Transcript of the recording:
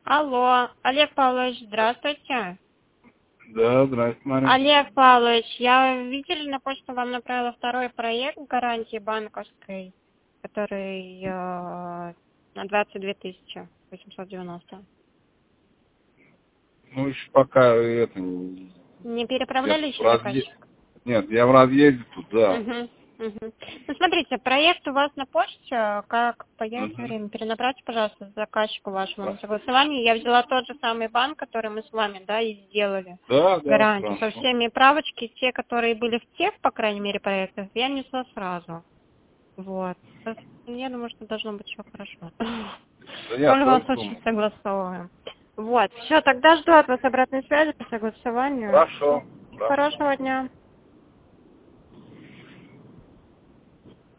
Алло, Олег Павлович, здравствуйте. Да, здравствуйте, Мария. Олег Павлович, я видели на почту вам направила второй проект гарантии банковской, который на 22 890. Ну, еще пока это... Не Я переправляли тут еще заказчик? Нет, я в разъезде тут, да. Угу. Ну, смотрите, проект у вас на почте, как появится Мгм. время, перенаправьте, пожалуйста, заказчику вашему на Да, согласование. Я взяла тот же самый банк, который мы с вами, да, и сделали. да, Гарантию. Со хорошо. всеми правочки, те, которые были в тех, по крайней мере, проектах, я внесла сразу. Вот. Я думаю, что должно быть все хорошо. Да В я любом тоже случае думаю. согласовываем. Вот. Все, тогда жду от вас обратной связи по согласованию. Хорошо. Хорошего дня.